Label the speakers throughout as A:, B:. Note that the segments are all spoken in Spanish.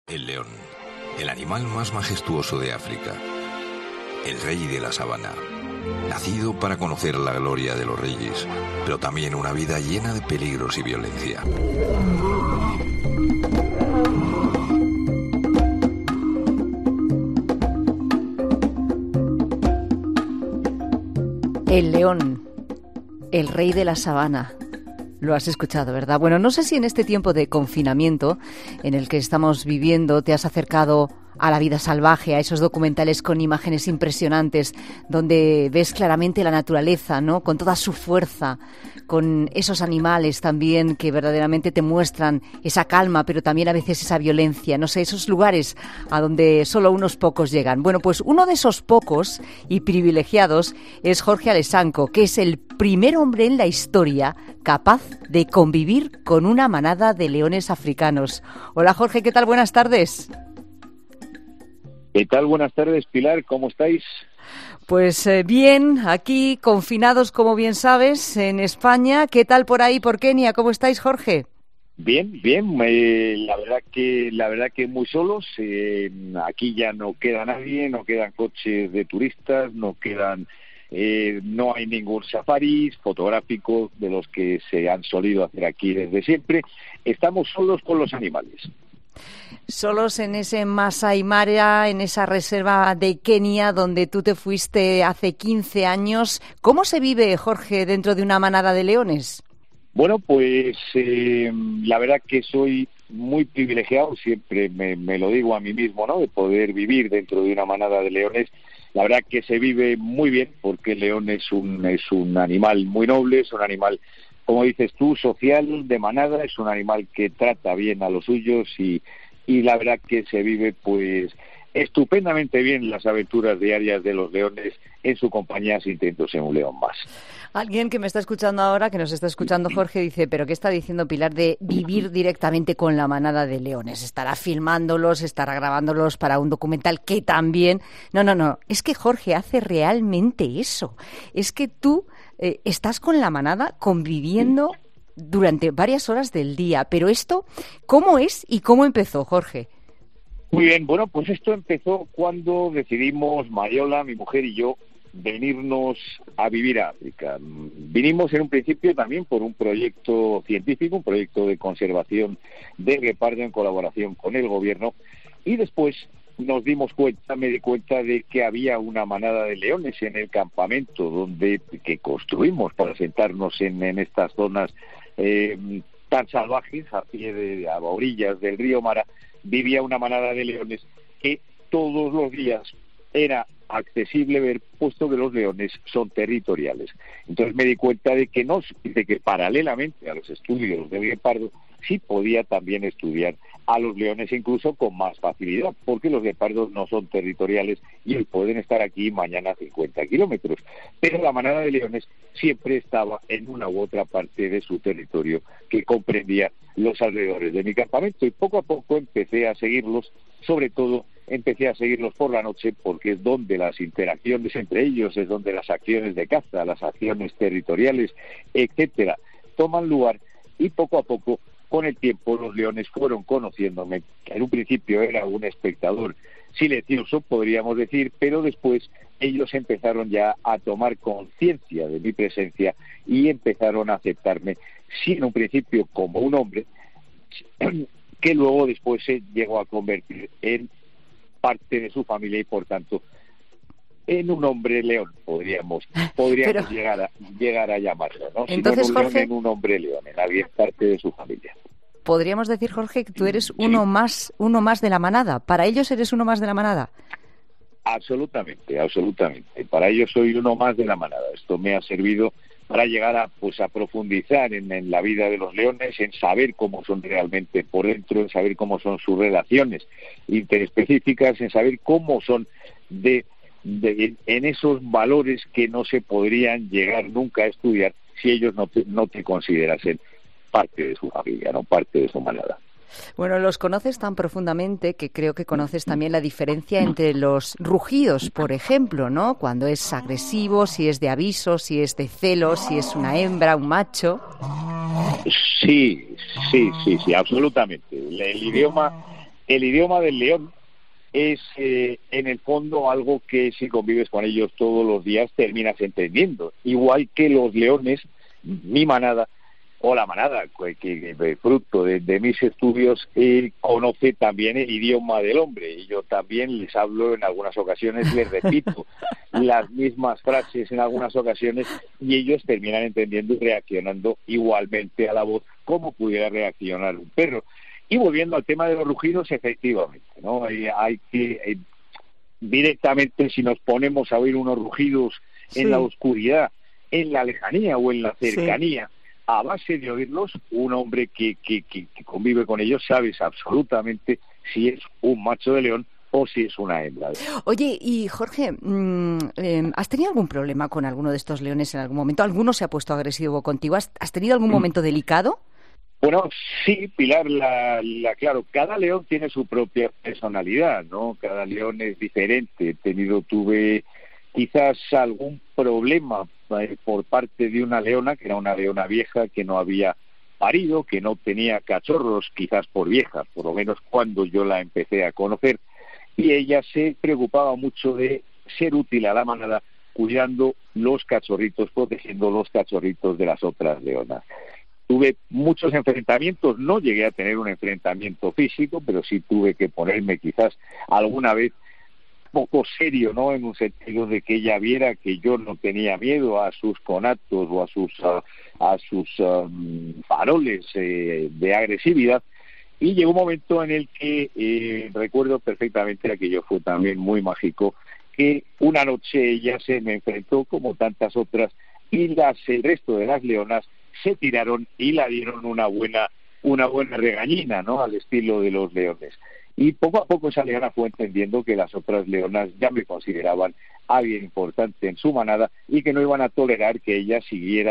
A: El león, el animal más majestuoso de África, el rey de la sabana, nacido para conocer la gloria de los reyes, pero también una vida llena de peligros y violencia.
B: El león, el rey de la sabana. Lo has escuchado, ¿verdad? Bueno, no sé si en este tiempo de confinamiento en el que estamos viviendo te has acercado a la vida salvaje, a esos documentales con imágenes impresionantes, donde ves claramente la naturaleza, ¿no? Con toda su fuerza, con esos animales también que verdaderamente te muestran esa calma, pero también a veces esa violencia, no sé, esos lugares a donde solo unos pocos llegan. Bueno, pues uno de esos pocos y privilegiados es Jorge Alessanco, que es el primer hombre en la historia capaz de convivir con una manada de leones africanos. Hola Jorge, ¿qué tal? Buenas tardes.
C: ¿Qué tal? Buenas tardes, Pilar, ¿cómo estáis?
B: Pues bien, aquí confinados, como bien sabes, en España. ¿Qué tal por ahí, por Kenia? ¿Cómo estáis, Jorge?
C: Bien, la verdad que muy solos. Aquí ya no queda nadie, no quedan coches de turistas, no hay ningún safari fotográfico de los que se han solido hacer aquí desde siempre. Estamos solos con los animales.
B: Solos en ese Masai Mara, en esa reserva de Kenia donde tú te fuiste hace 15 años. ¿Cómo se vive, Jorge, dentro de una manada de leones?
C: Bueno, pues la verdad que soy muy privilegiado, siempre me lo digo a mí mismo, ¿no?, de poder vivir dentro de una manada de leones. La verdad que se vive muy bien porque el león es un animal muy noble, es un animal, como dices tú, social, de manada, es un animal que trata bien a los suyos y la verdad que se vive pues estupendamente bien las aventuras diarias de los leones en su compañía, sintiéndose un león más.
B: Alguien que me está escuchando ahora, que nos está escuchando, Jorge, dice, ¿pero qué está diciendo Pilar de vivir directamente con la manada de leones? ¿Estará filmándolos, estará grabándolos para un documental que también...? No, es que Jorge hace realmente eso. Es que tú estás con la manada conviviendo durante varias horas del día. Pero esto, ¿cómo es y cómo empezó, Jorge?
C: Muy bien, bueno, pues esto empezó cuando decidimos, Mariola, mi mujer y yo, venirnos a vivir a África. Vinimos en un principio también por un proyecto científico, un proyecto de conservación del guepardo en colaboración con el gobierno, y después me di cuenta de que había una manada de leones en el campamento que construimos para sentarnos en estas zonas tan salvajes, a orillas del río Mara. Vivía una manada de leones que todos los días era accesible ver, puesto que los leones son territoriales. Entonces me di cuenta de que paralelamente a los estudios del guepardo sí podía también estudiar a los leones, incluso con más facilidad, porque los guepardos no son territoriales y hoy pueden estar aquí, mañana a 50 kilómetros. Pero la manada de leones siempre estaba en una u otra parte de su territorio que comprendía los alrededores de mi campamento, y poco a poco empecé a seguirlos, sobre todo empecé a seguirlos por la noche, porque es donde las interacciones entre ellos, es donde las acciones de caza, las acciones territoriales, etcétera, toman lugar, y poco a poco, con el tiempo, los leones fueron conociéndome. En un principio era un espectador silencioso, podríamos decir, pero después ellos empezaron ya a tomar conciencia de mi presencia y empezaron a aceptarme, sí, en un principio como un hombre, que luego después se llegó a convertir en parte de su familia y por tanto en un hombre león, podríamos pero, llegar a llamarlo, ¿no?
B: Entonces,
C: si no en
B: Jorge,
C: en un hombre león, en alguien parte de su familia.
B: Podríamos decir, Jorge, que tú eres uno más de la manada. ¿Para ellos eres uno más de la manada?
C: Absolutamente. Para ellos soy uno más de la manada. Esto me ha servido para llegar a profundizar en la vida de los leones, en saber cómo son realmente por dentro, en saber cómo son sus relaciones interespecíficas, en saber cómo son en esos valores que no se podrían llegar nunca a estudiar si ellos no te considerasen parte de su familia, no parte de su manada.
B: Bueno, los conoces tan profundamente que creo que conoces también la diferencia entre los rugidos, por ejemplo, ¿no? Cuando es agresivo, si es de aviso, si es de celos, si es una hembra, un macho.
C: Sí, absolutamente. El idioma el idioma del león es, en el fondo, algo que si convives con ellos todos los días terminas entendiendo. Igual que los leones, mi manada, o la manada, que fruto de mis estudios, conoce también el idioma del hombre. Y yo también les hablo en algunas ocasiones, les repito las mismas frases en algunas ocasiones, y ellos terminan entendiendo y reaccionando igualmente a la voz como pudiera reaccionar un perro. Y volviendo al tema de los rugidos, efectivamente, ¿no? Hay que directamente, si nos ponemos a oír unos rugidos en la oscuridad, en la lejanía o en la cercanía, a base de oírlos, un hombre que convive con ellos sabe absolutamente si es un macho de león o si es una hembra.
B: Oye, y Jorge, ¿has tenido algún problema con alguno de estos leones en algún momento? ¿Alguno se ha puesto agresivo contigo? ¿Has tenido algún momento delicado?
C: Bueno, sí, Pilar, claro, cada león tiene su propia personalidad, ¿no? Cada león es diferente. Tuve quizás algún problema por parte de una leona, que era una leona vieja que no había parido, que no tenía cachorros, quizás por vieja, por lo menos cuando yo la empecé a conocer, y ella se preocupaba mucho de ser útil a la manada, cuidando los cachorritos, protegiendo los cachorritos de las otras leonas. Tuve muchos enfrentamientos, no llegué a tener un enfrentamiento físico, pero sí tuve que ponerme quizás alguna vez poco serio, ¿no? En un sentido de que ella viera que yo no tenía miedo a sus conatos o a sus faroles de agresividad. Y llegó un momento en el que recuerdo perfectamente, aquello fue también muy mágico, que una noche ella se me enfrentó como tantas otras, y el resto de las leonas se tiraron y la dieron una buena regañina, ¿no? Al estilo de los leones. Y poco a poco esa leona fue entendiendo que las otras leonas ya me consideraban alguien importante en su manada y que no iban a tolerar que ella siguiera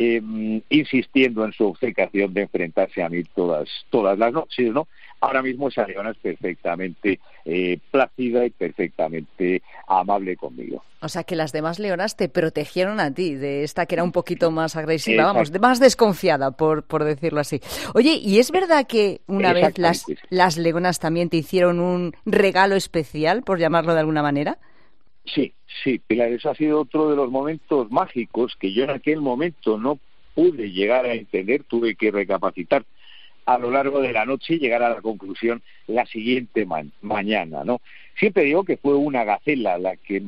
C: insistiendo en su obcecación de enfrentarse a mí todas las noches, ¿no? Ahora mismo esa leona es perfectamente plácida y perfectamente amable conmigo.
B: O sea que las demás leonas te protegieron a ti, de esta que era un poquito más agresiva, vamos, más desconfiada, por decirlo así. Oye, ¿y es verdad que una vez las leonas también te hicieron un regalo especial, por llamarlo de alguna manera?
C: Sí, Pilar, eso ha sido otro de los momentos mágicos que yo en aquel momento no pude llegar a entender, tuve que recapacitar a lo largo de la noche y llegar a la conclusión la siguiente mañana, ¿no? Siempre digo que fue una gacela lo que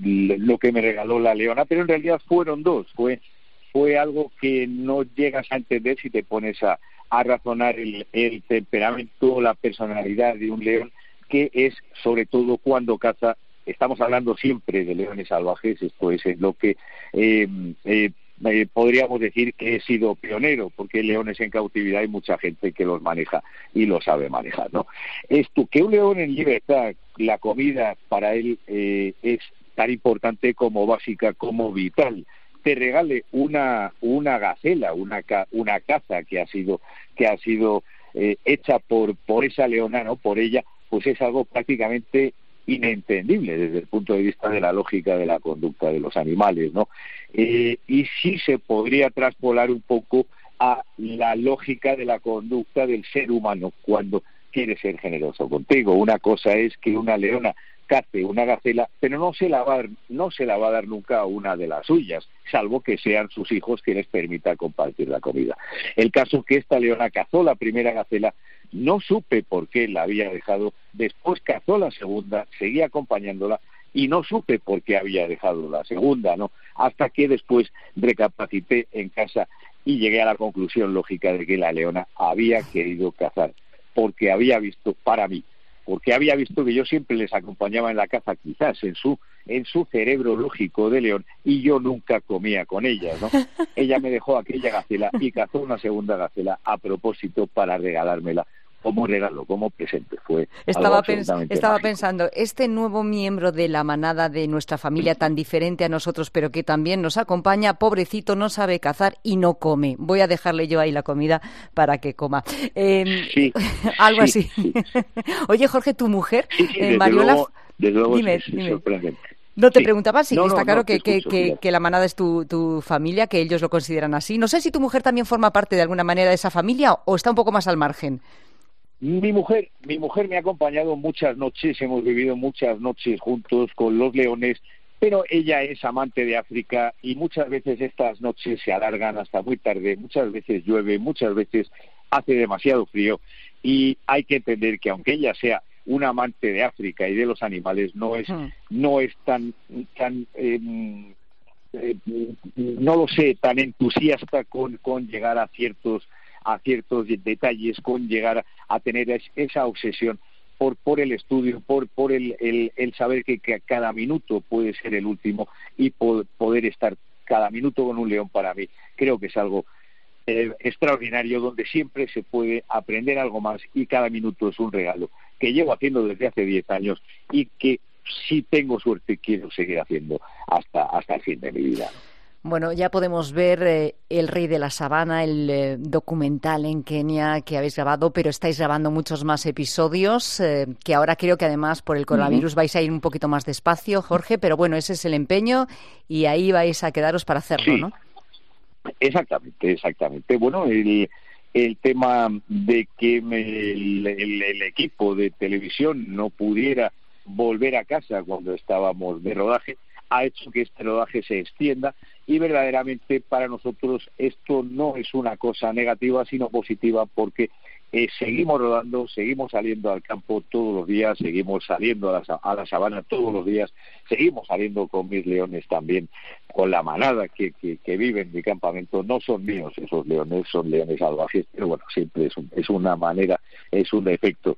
C: me regaló la leona, pero en realidad fueron dos, fue algo que no llegas a entender si te pones a razonar el temperamento, la personalidad de un león, que es sobre todo cuando caza. Estamos hablando siempre de leones salvajes, esto es lo que podríamos decir que he sido pionero, porque leones en cautividad hay mucha gente que los maneja y lo sabe manejar, ¿no? Esto, que un león en libertad, la comida para él es tan importante como básica, como vital. Te regale una gacela, una caza que ha sido hecha por esa leona, ¿no? Por ella, pues es algo prácticamente inentendible desde el punto de vista de la lógica de la conducta de los animales, ¿no? Y sí se podría traspolar un poco a la lógica de la conducta del ser humano cuando quiere ser generoso contigo. Una cosa es que una leona cace una gacela, pero no se la va a dar nunca a una de las suyas, salvo que sean sus hijos quienes permita compartir la comida. El caso que esta leona cazó la primera gacela, no supe por qué la había dejado, después cazó la segunda, seguía acompañándola y no supe por qué había dejado la segunda, ¿no? Hasta que después recapacité en casa y llegué a la conclusión lógica de que la leona había querido cazar, porque había visto que yo siempre les acompañaba en la caza, quizás en su cerebro lógico de león, y yo nunca comía con ella, ¿no? Ella me dejó aquella gacela y cazó una segunda gacela a propósito para regalármela como regalo, como presente. Estaba
B: pensando, este nuevo miembro de la manada de nuestra familia, tan diferente a nosotros, pero que también nos acompaña, pobrecito, no sabe cazar y no come. Voy a dejarle yo ahí la comida para que coma. Algo así. Sí. Oye, Jorge, ¿tu mujer, Mariola?
C: Desde luego,
B: dime.
C: Sorprendente.
B: No te preguntaba si está claro que la manada es tu familia, que ellos lo consideran así. No sé si tu mujer también forma parte de alguna manera de esa familia o está un poco más al margen.
C: Mi mujer me ha acompañado muchas noches, hemos vivido muchas noches juntos con los leones, pero ella es amante de África y muchas veces estas noches se alargan hasta muy tarde, muchas veces llueve, muchas veces hace demasiado frío y hay que entender que aunque ella sea una amante de África y de los animales, no es tan no lo sé, tan entusiasta con llegar a ciertos detalles, con llegar a tener esa obsesión por el estudio, por el saber que cada minuto puede ser el último y poder estar cada minuto con un león. Para mí creo que es algo extraordinario, donde siempre se puede aprender algo más y cada minuto es un regalo que llevo haciendo desde hace 10 años y que si tengo suerte quiero seguir haciendo hasta el fin de mi vida.
B: Bueno, ya podemos ver El Rey de la Sabana, el documental en Kenia que habéis grabado, pero estáis grabando muchos más episodios, que ahora creo que además por el coronavirus vais a ir un poquito más despacio, Jorge, pero bueno, ese es el empeño y ahí vais a quedaros para hacerlo,
C: sí,
B: ¿no?
C: Exactamente. Bueno, el tema de que el equipo de televisión no pudiera volver a casa cuando estábamos de rodaje ha hecho que este rodaje se extienda y verdaderamente para nosotros esto no es una cosa negativa sino positiva, porque seguimos rodando, seguimos saliendo al campo todos los días, seguimos saliendo a la sabana todos los días, seguimos saliendo con mis leones también, con la manada que vive en mi campamento. No son míos esos leones, son leones salvajes, pero bueno, siempre es una manera, es un efecto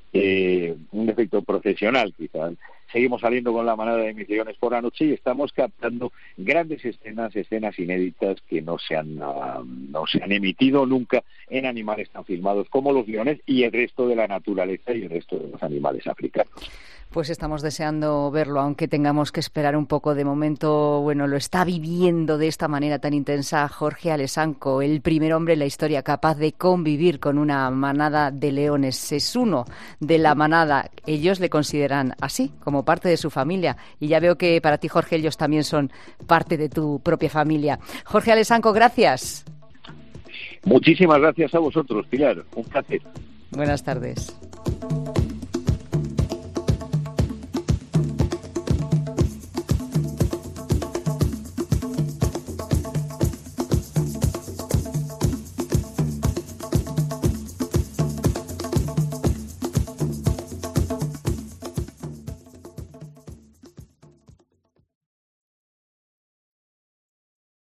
C: profesional quizás. Seguimos saliendo con la manada de mis leones por la noche y estamos captando grandes escenas inéditas que no se han emitido nunca en animales tan filmados como los leones y el resto de la naturaleza y el resto de los animales africanos.
B: Pues estamos deseando verlo, aunque tengamos que esperar un poco. De momento, bueno, lo está viviendo de esta manera tan intensa Jorge Alessanco, el primer hombre en la historia capaz de convivir con una manada de leones. Es uno de la manada. Ellos le consideran así, como parte de su familia. Y ya veo que para ti, Jorge, ellos también son parte de tu propia familia. Jorge Alessanco, gracias.
C: Muchísimas gracias a vosotros, Pilar. Un placer.
B: Buenas tardes.